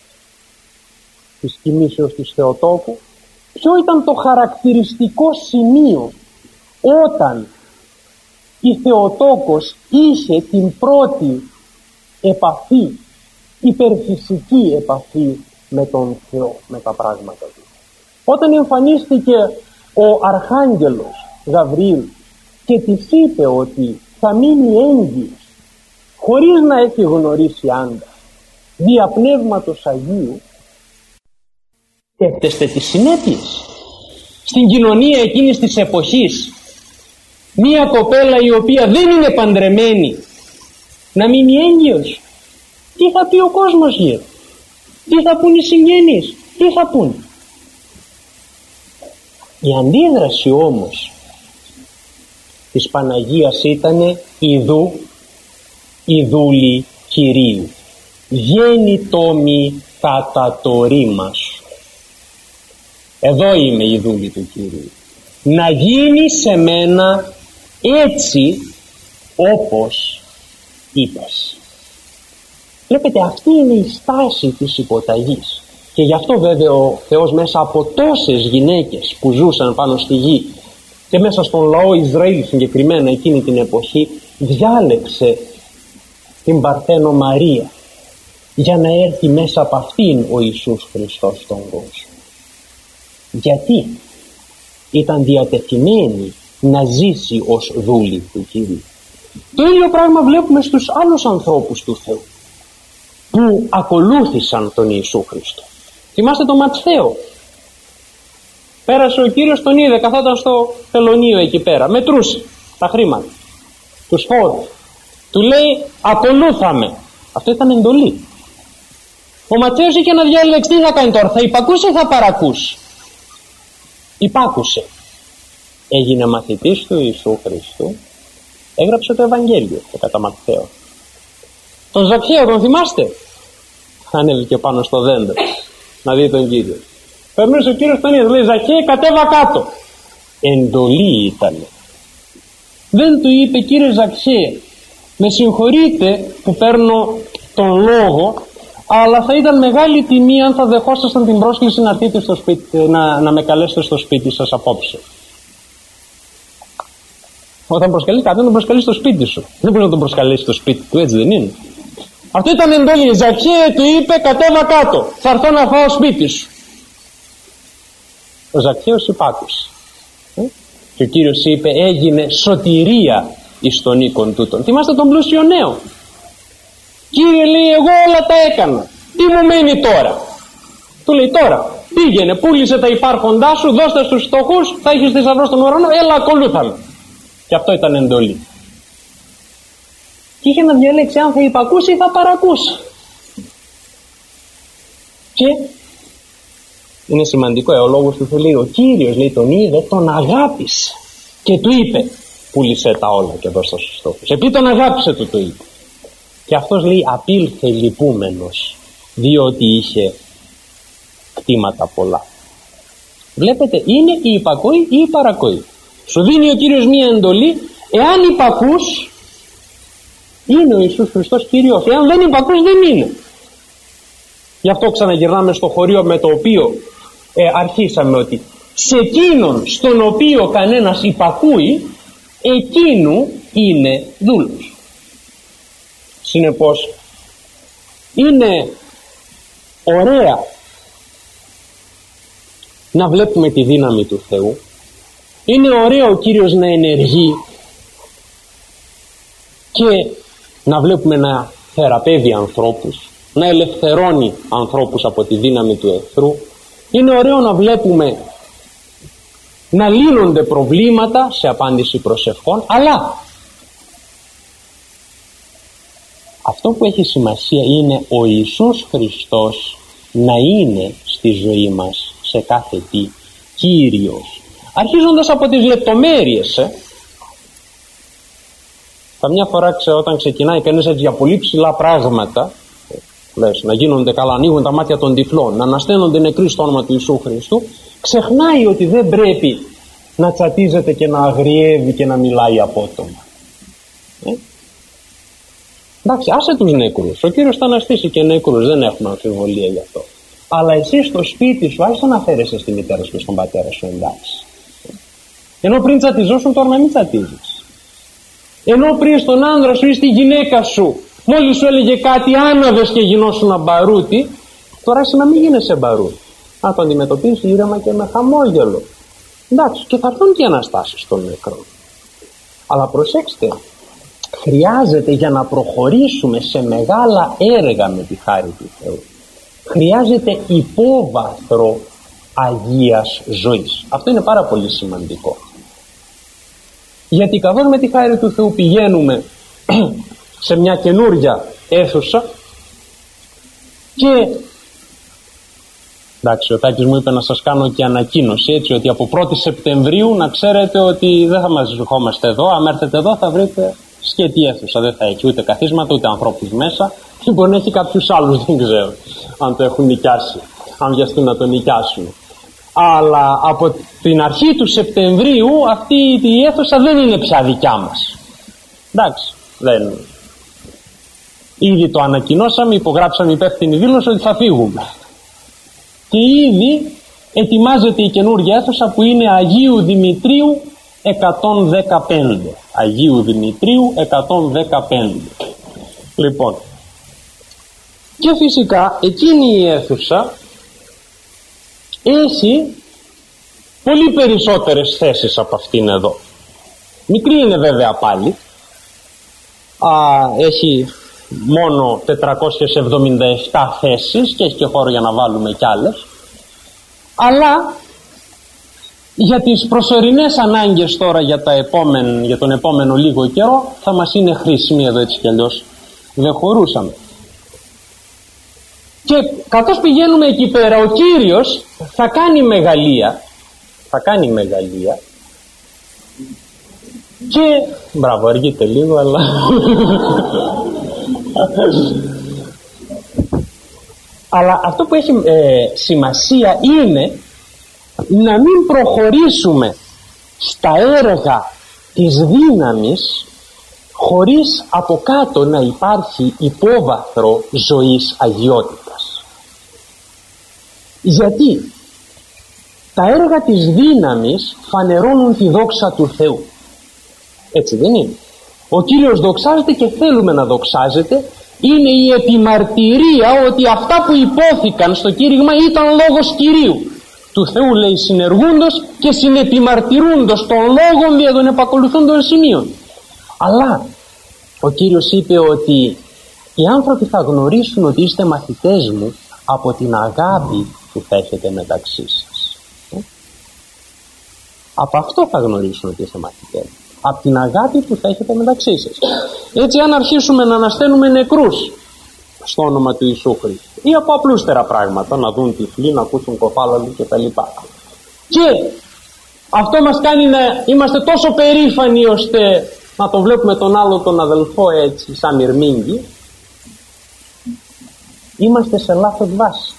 της κοιμήσεως της Θεοτόκου. Ποιο ήταν το χαρακτηριστικό σημείο όταν η Θεοτόκος είχε την πρώτη επαφή, υπερφυσική επαφή με τον Θεό, με τα πράγματα του? Όταν εμφανίστηκε ο Αρχάγγελος Γαβριήλ και της είπε ότι θα μείνει έγκυος χωρίς να έχει γνωρίσει άντρα, δια Πνεύματος Αγίου, σκέφτεστε τις συνέπειες στην κοινωνία εκείνης της εποχής. Μία κοπέλα η οποία δεν είναι παντρεμένη να μείνει έγκυος, τι θα πει ο κόσμος γύρω, τι θα πούν οι συγγενείς, τι θα πούν? Η αντίδραση όμως της Παναγίας ήταν η δούλη Κυρίου. Γέννητό μη κατά το ρήμα σου. Εδώ είμαι η δούλη του Κυρίου. Να γίνει σε μένα έτσι όπως είπες. Βλέπετε, αυτή είναι η στάση της υποταγής. Και γι' αυτό βέβαια ο Θεός μέσα από τόσες γυναίκες που ζούσαν πάνω στη γη και μέσα στον λαό Ισραήλ συγκεκριμένα εκείνη την εποχή, διάλεξε την Παρθένο Μαρία για να έρθει μέσα από αυτήν ο Ιησούς Χριστός στον κόσμο. Γιατί ήταν διατεθειμένη να ζήσει ως δούλη του Κυρίου. Το ίδιο πράγμα βλέπουμε στους άλλους ανθρώπους του Θεού που ακολούθησαν τον Ιησού Χριστό. Θυμάστε τον Ματθαίο? Πέρασε ο Κύριος, τον είδε, καθόταν στο τελωνείο εκεί πέρα, μετρούσε τα χρήματα, τους φόρους. Του λέει ακολούθαμε. Αυτό ήταν εντολή. Ο Ματθαίος είχε να διαλέξει τι θα κάνει τώρα, θα υπακούσει ή θα παρακούσει? Υπάκουσε. Έγινε μαθητής του Ιησού Χριστού, έγραψε το Ευαγγέλιο και κατά Ματθαίο. Τον Ζακχαίο τον θυμάστε? Ανέβηκε πάνω στο δέντρο να δει τον Κύριο. Περνούσε ο Κύριος τον είδε, λέει Ζακχαίε κατέβα κάτω. Εντολή ήταν. Δεν του είπε κύριε Ζακχαίε, με συγχωρείτε που παίρνω τον λόγο, αλλά θα ήταν μεγάλη τιμή αν θα δεχόσασταν την πρόσκληση να έρθετε στο σπίτι, να με καλέσετε στο σπίτι σας απόψε. Όταν προσκαλεί κάποιον, τον προσκαλεί στο σπίτι σου. Δεν μπορεί να τον προσκαλέσει στο σπίτι του, έτσι δεν είναι? Αυτό ήταν εντολή. Ζακχαίε του είπε κατέβα κάτω, θα έρθω να φάω σπίτι σου. Ο Ζακχαίος υπάκουσε. Και ο Κύριος είπε έγινε σωτηρία εις τον οίκον τούτον. Θυμάστε τον πλούσιο νέο? Κύριε, λέει, εγώ όλα τα έκανα, τι μου μένει τώρα? Του λέει τώρα πήγαινε, πούλησε τα υπάρχοντά σου, δώστε στους φτωχούς, θα έχεις θησαυρό στον ουρανό, έλα ακολούθαμε. Και αυτό ήταν εντολή. Και είχε να διαλέξει αν θα υπακούσει ή θα παρακούσει. Και είναι σημαντικό, ο λόγος του Θεού λέει ο Κύριος, λέει, τον είδε, τον αγάπησε και του είπε πούλησε τα όλα και δώστα στους φτωχούς. Επειδή τον αγάπησε του το είπε. Και αυτός λέει απήλθε λυπούμενος, διότι είχε κτήματα πολλά. Βλέπετε, είναι η υπακοή ή η παρακοή. Σου δίνει ο Κύριος μία εντολή, εάν υπακούς είναι ο Ιησούς Χριστός Κύριος, εάν δεν υπακούς δεν είναι. Γι' αυτό ξαναγυρνάμε στο χωρίο με το οποίο αρχίσαμε, ότι σε εκείνον στον οποίο κανένας υπακούει εκείνου είναι δούλος. Συνεπώς είναι ωραία να βλέπουμε τη δύναμη του Θεού, είναι ωραίο ο Κύριος να ενεργεί και να βλέπουμε να θεραπεύει ανθρώπους, να ελευθερώνει ανθρώπους από τη δύναμη του εχθρού. Είναι ωραίο να βλέπουμε να λύνονται προβλήματα σε απάντηση προσευχών, αλλά αυτό που έχει σημασία είναι ο Ιησούς Χριστός να είναι στη ζωή μας σε κάθε τι Κύριος, αρχίζοντας από τις λεπτομέρειες. Καμιά φορά όταν ξεκινάει κανείς έτσι για πολύ ψηλά πράγματα, να γίνονται καλά, ανοίγουν τα μάτια των τυφλών, να ανασταίνονται νεκροί στο όνομα του Ιησού Χριστού, ξεχνάει ότι δεν πρέπει να τσατίζεται και να αγριεύει και να μιλάει απότομα. Εντάξει, άσε τους νεκρούς, ο Κύριος θα αναστήσει και νεκρούς, δεν έχουμε αμφιβολία γι' αυτό. Αλλά εσύ στο σπίτι σου άρχισε να φέρεσαι στη μητέρα σου και στον πατέρα σου, εντάξει. Ενώ πριν τσατιζόσουν, τώρα να μην τσατίζεις. Ενώ πριν στον άνδρα σου ή στη γυναίκα σου μόλις σου έλεγε κάτι άναβες και γινόσουν μπαρούτι, τώρα εσύ να μην γίνεσαι μπαρούτι, να το αντιμετωπίσεις ήρεμα και με χαμόγελο. Εντάξει, και θα έρθουν και αναστάσεις των νεκρών. Αλλά προσέξτε, χρειάζεται για να προχωρήσουμε σε μεγάλα έργα με τη χάρη του Θεού, χρειάζεται υπόβαθρο αγίας ζωής. Αυτό είναι πάρα πολύ σημαντικό. Γιατί καθώς με τη χάρη του Θεού πηγαίνουμε σε μια καινούρια αίθουσα και εντάξει, ο Τάκης μου είπε να σας κάνω και ανακοίνωση, έτσι, ότι από 1η Σεπτεμβρίου να ξέρετε ότι δεν θα μας βρισκόμαστε εδώ. Αν έρθετε εδώ θα βρείτε σκέτη αίθουσα, δεν θα έχει ούτε καθίσματα ούτε ανθρώπους μέσα, ή μπορεί να έχει κάποιους άλλους, δεν ξέρω αν το έχουν νοικιάσει, αν βιαστούν να το νοικιάσουν. Αλλά από την αρχή του Σεπτεμβρίου αυτή η αίθουσα δεν είναι πια δικιά μας. Εντάξει, δεν. Ήδη το ανακοινώσαμε, υπογράψαμε υπεύθυνη δήλωση ότι θα φύγουμε. Και ήδη ετοιμάζεται η καινούργια αίθουσα που είναι Αγίου Δημητρίου 115. Αγίου Δημητρίου 115. Λοιπόν, και φυσικά εκείνη η αίθουσα έχει πολύ περισσότερες θέσεις από αυτήν εδώ. Μικρή είναι βέβαια πάλι, έχει μόνο 477 θέσεις και έχει και χώρο για να βάλουμε κι άλλες, αλλά για τις προσωρινές ανάγκες τώρα για τον επόμενο λίγο καιρό θα μας είναι χρήσιμη εδώ, έτσι κι αλλιώς δεν χωρούσαμε. Και καθώς πηγαίνουμε εκεί πέρα, ο Κύριος θα κάνει μεγαλεία και μπράβο, αργείτε λίγο, αλλά αλλά αυτό που έχει σημασία είναι να μην προχωρήσουμε στα έργα της δύναμης χωρίς από κάτω να υπάρχει υπόβαθρο ζωής αγιότητας. Γιατί τα έργα της δύναμης φανερώνουν τη δόξα του Θεού. Έτσι δεν είναι? Ο Κύριος δοξάζεται και θέλουμε να δοξάζεται. Είναι η επιμαρτυρία ότι αυτά που υπόθηκαν στο κήρυγμα ήταν λόγος Κυρίου. Του Θεού, λέει, συνεργούντος και συνεπιμαρτυρούντος των λόγων δια των επακολουθούντων σημείων. Αλλά ο Κύριος είπε ότι οι άνθρωποι θα γνωρίσουν ότι είστε μαθητές μου από την αγάπη που θα έχετε μεταξύ σας. Από αυτό θα γνωρίσουν ότι είστε μαθητές μου. Από την αγάπη που θα έχετε μεταξύ σας. Έτσι, αν αρχίσουμε να ανασταίνουμε νεκρούς στο όνομα του Ιησού Χριστού, ή από απλούστερα πράγματα, να δουν τυφλοί, να ακούσουν κοφάλαλοι κτλ. Και αυτό μας κάνει να είμαστε τόσο περήφανοι ώστε να το βλέπουμε τον άλλο τον αδελφό έτσι σαν μυρμήγκι, είμαστε σε λάθος βάση.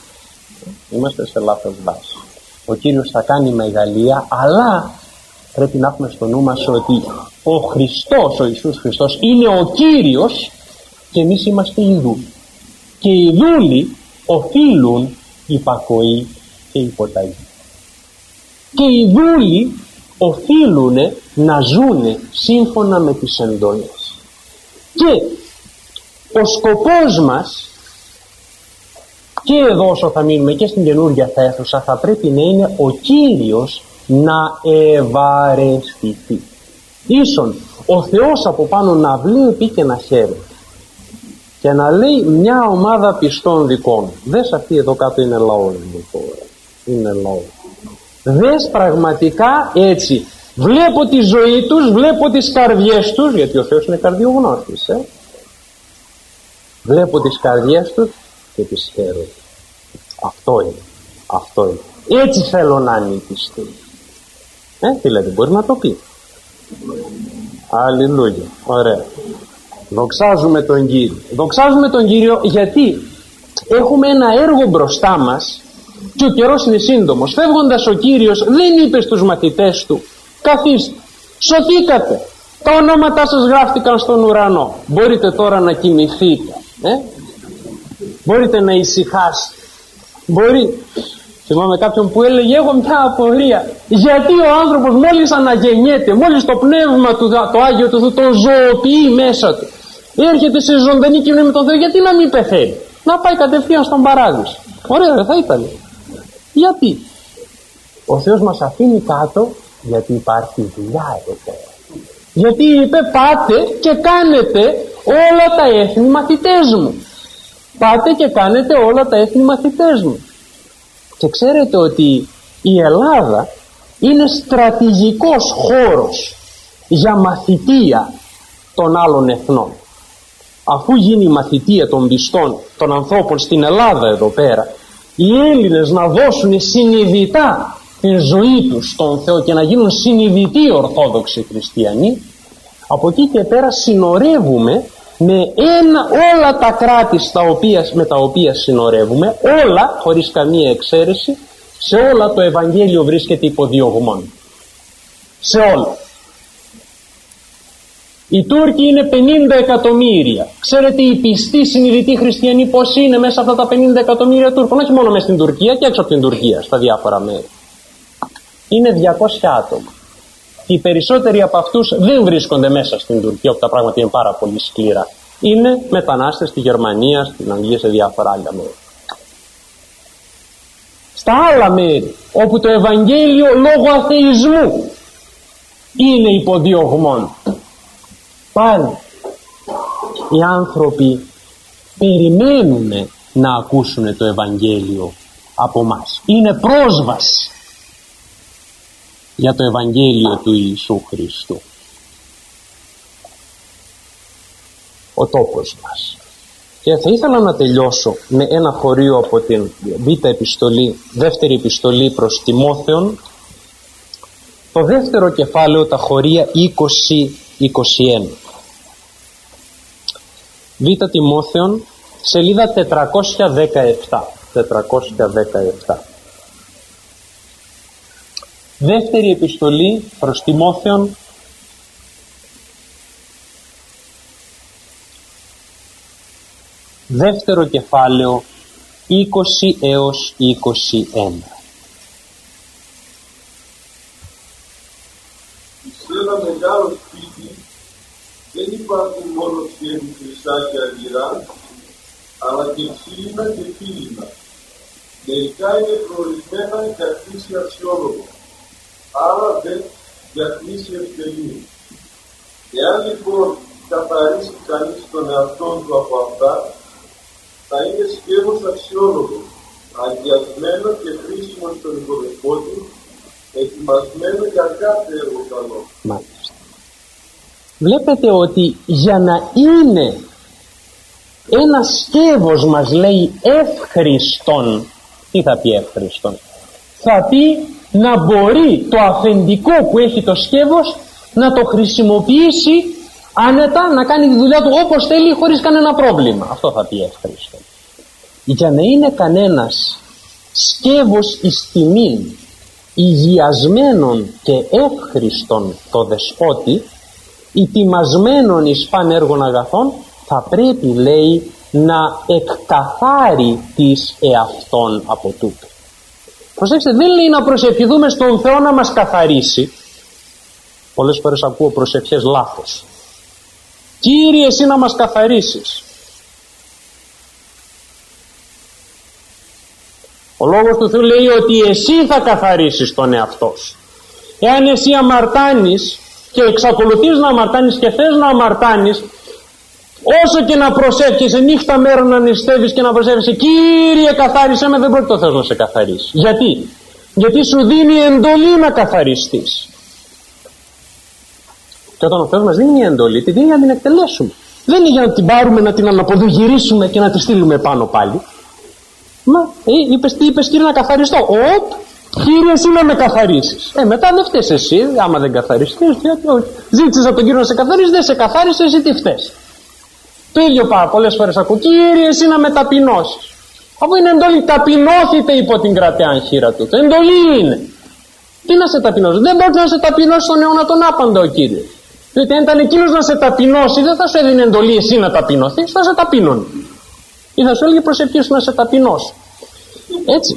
Ο Κύριος θα κάνει μεγαλεία, αλλά πρέπει να έχουμε στο νου μας ότι ο Χριστός, ο Ιησούς Χριστός είναι ο Κύριος και εμείς είμαστε οι δούλοι. Και οι δούλοι οφείλουν υπακοή και υποταγή. Και οι δούλοι οφείλουν να ζούνε σύμφωνα με τις εντολές. Και ο σκοπός μας, και εδώ όσο θα μείνουμε και στην καινούργια θα αίθουσα, θα πρέπει να είναι ο Κύριος να ευαρεστηθεί. Ίσον ο Θεός από πάνω να βλέπει και να χαίρεται και να λέει μια ομάδα πιστών δικών. Δες αυτή εδώ κάτω είναι λαός μου τώρα. Είναι λαός. Δες πραγματικά έτσι. Βλέπω τη ζωή τους, βλέπω τις καρδιές τους, γιατί ο Θεός είναι καρδιογνώστης. Βλέπω τις καρδιές τους και τις χαίρω. Αυτό είναι. Αυτό είναι. Έτσι θέλω να είναι η πιστή. Τι λέτε, μπορεί να το πει. Αλληλούια. Ωραία. Δοξάζουμε τον Κύριο. Δοξάζουμε τον Κύριο γιατί έχουμε ένα έργο μπροστά μας και ο καιρός είναι σύντομος. Φεύγοντας ο Κύριος δεν είπε στους μαθητές του, καθίστε, σωθήκατε, τα ονόματά σας γράφτηκαν στον ουρανό, μπορείτε τώρα να κοιμηθείτε, μπορείτε να ησυχάσετε. Μπορεί, θυμάμαι κάποιον που έλεγε, έχω μια απορία, γιατί ο άνθρωπος μόλις αναγεννιέται, μόλις το πνεύμα του, το Άγιο του Θεού τον ζωοποιεί μέσα του, έρχεται σε ζωντανή κοινωνία με τον Θεό, γιατί να μην πεθαίνει, να πάει κατευθείαν στον παράδεισο. Ωραία, δεν θα ήταν. Γιατί ο Θεός μας αφήνει κάτω, γιατί υπάρχει δουλειά εδώ πέρα. Γιατί είπε, πάτε και κάνετε όλα τα έθνη μαθητές μου. Πάτε και κάνετε όλα τα έθνη μαθητές μου. Και ξέρετε ότι η Ελλάδα είναι στρατηγικός χώρος για μαθητεία των άλλων εθνών. Αφού γίνει η μαθητεία των πιστών των ανθρώπων στην Ελλάδα εδώ πέρα, οι Έλληνες να δώσουν συνειδητά την ζωή τους στον Θεό και να γίνουν συνειδητοί ορθόδοξοι χριστιανοί, από εκεί και πέρα συνορεύουμε με όλα τα κράτη με τα οποία συνορεύουμε, όλα χωρίς καμία εξαίρεση, σε όλα το Ευαγγέλιο βρίσκεται υποδιωγμόν. Σε όλα. Οι Τούρκοι είναι 50 εκατομμύρια. Ξέρετε οι πιστοί συνειδητοί χριστιανοί πώς είναι μέσα από αυτά τα 50 εκατομμύρια Τούρκων? Όχι μόνο μέσα στην Τουρκία και έξω από την Τουρκία, στα διάφορα μέρη. Είναι 200 άτομα. Και οι περισσότεροι από αυτούς δεν βρίσκονται μέσα στην Τουρκία, όπου τα πράγματα είναι πάρα πολύ σκληρά. Είναι μετανάστες στη Γερμανία, στην Αγγλία, σε διάφορα άλλα μέρη. Στα άλλα μέρη, όπου το Ευαγγέλιο λόγω αθεϊσμού είναι υποδιωγμόν, πάλι οι άνθρωποι περιμένουν να ακούσουν το Ευαγγέλιο από μας. Είναι πρόσβαση για το Ευαγγέλιο του Ιησού Χριστού. Ο τόπος μας. Και θα ήθελα να τελειώσω με ένα χωρίο από την δεύτερη επιστολή προς Τιμόθεον, το δεύτερο κεφάλαιο, τα χωρία 20-21. Β' Τιμόθεον, σελίδα 417. 417. Δεύτερη επιστολή προς Τιμόθεον, δεύτερο κεφάλαιο, 20 έως 21.
Σε ένα μεγάλο σπίτι δεν υπάρχουν μόνο σχέδια χρυσά και αργυρά, αλλά και ξύλινα και φίλινα. Μερικά είναι προορισμένα για χρήση αξιόλογο, άλλα δεν για χρήση ευτελείου. Εάν λοιπόν καθαρίσει κανείς τον εαυτό του από αυτά, θα είναι σκεύος αξιόλογο, αγιασμένο και χρήσιμο στον υποδεσπότη, ετοιμασμένο για κάθε έργο καλό.
Μάλιστα. Βλέπετε ότι για να είναι ένα σκεύος, μας λέει, εύχριστον, τι θα πει εύχριστον? Θα πει να μπορεί το αφεντικό που έχει το σκεύος να το χρησιμοποιήσει άνετα, να κάνει τη δουλειά του όπως θέλει, χωρίς κανένα πρόβλημα. Αυτό θα πει εύχριστον. Για να είναι κανένας σκεύος εις τιμήν, υγιασμένον και εύχριστον το δεσπότη, ετοιμασμένον εις παν έργων αγαθών, θα πρέπει, λέει, να εκκαθάρει της εαυτόν από τούτο. Προσέξτε, δεν λέει να προσευχηθούμε στον Θεό να μας καθαρίσει.
Πολλές φορές ακούω προσευχές λάθος. Κύριε, εσύ να μας καθαρίσεις. Ο Λόγος του Θεού λέει ότι εσύ θα καθαρίσεις τον εαυτό σου. Εάν εσύ αμαρτάνεις και εξακολουθείς να αμαρτάνεις και θες να αμαρτάνεις, όσο και να προσεύχεσαι νύχτα μέρα, να νηστεύεις και να προσεύχεσαι, Κύριε καθάρισέ με, δεν πρόκειται ο Θεός να σε καθαρίσει. Γιατί σου δίνει εντολή να καθαριστείς. Και όταν ο Θεός μας δίνει μια εντολή, τη δίνει για να την εκτελέσουμε. Δεν είναι για να την πάρουμε, να την αναποδογυρίσουμε και να τη στείλουμε πάνω πάλι. Μα τι είπες Κύριε, να καθαριστώ. Κύριε, εσύ να με καθαρίσεις. Μετά δεν φταίς εσύ, άμα δεν καθαριστείς. Ζήτησες από τον Κύριο να σε καθαρίσει, δεν σε καθάρισε, εσύ τι φταίς. Το ίδιο πολλές φορές ακούω, Κύριε, εσύ να με ταπεινώσεις. Αφού είναι εντολή, ταπεινώθητε υπό την κρατεάν χείρα του. Εντολή είναι. Τι να σε ταπεινώσει? Δεν μπορεί να σε ταπεινώσει στον αιώνα τον άπαντο ο Κύριος. Διότι αν ήταν εκείνος να σε ταπεινώσει, δεν θα σου έδινε εντολή εσύ να ταπεινωθείς, θα σε ταπεινώνει. Ή θα σου έλεγε προσευχή σου να σε ταπεινώσει. Έτσι.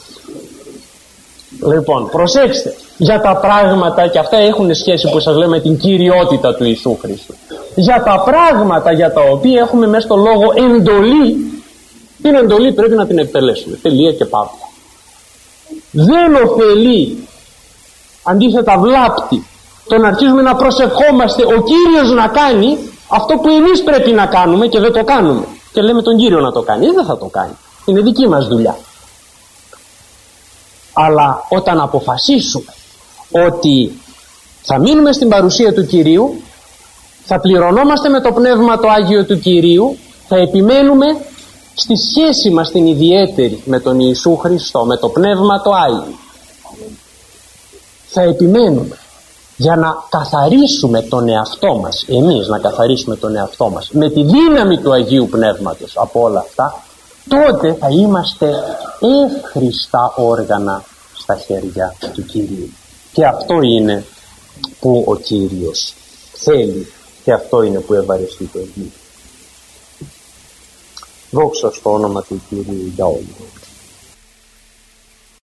Λοιπόν, προσέξτε, για τα πράγματα, και αυτά έχουν σχέση που σας λέω με την κυριότητα του Ιησού Χριστού. Για τα πράγματα για τα οποία έχουμε μέσα στο λόγο εντολή, την εντολή πρέπει να την εκτελέσουμε. Τελεία και παύλα. Δεν ωφελεί, αντίθετα βλάπτει, το να αρχίζουμε να προσευχόμαστε ο Κύριος να κάνει αυτό που εμείς πρέπει να κάνουμε και δεν το κάνουμε. Και λέμε τον Κύριο να το κάνει. Δεν θα το κάνει. Είναι δική μας δουλειά. Αλλά όταν αποφασίσουμε ότι θα μείνουμε στην παρουσία του Κυρίου, θα πληρωνόμαστε με το Πνεύμα το Άγιο του Κυρίου, θα επιμένουμε στη σχέση μας την ιδιαίτερη με τον Ιησού Χριστό, με το Πνεύμα το Άγιο. Θα επιμένουμε για να καθαρίσουμε τον εαυτό μας, εμείς να καθαρίσουμε τον εαυτό μας με τη δύναμη του Αγίου Πνεύματος από όλα αυτά, τότε θα είμαστε εύχριστα όργανα στα χέρια του Κυρίου. Και αυτό είναι που ο Κύριος θέλει και αυτό είναι που ευαρεστεί το Αγίο. Δόξα στο όνομα του Κυρίου για όλους.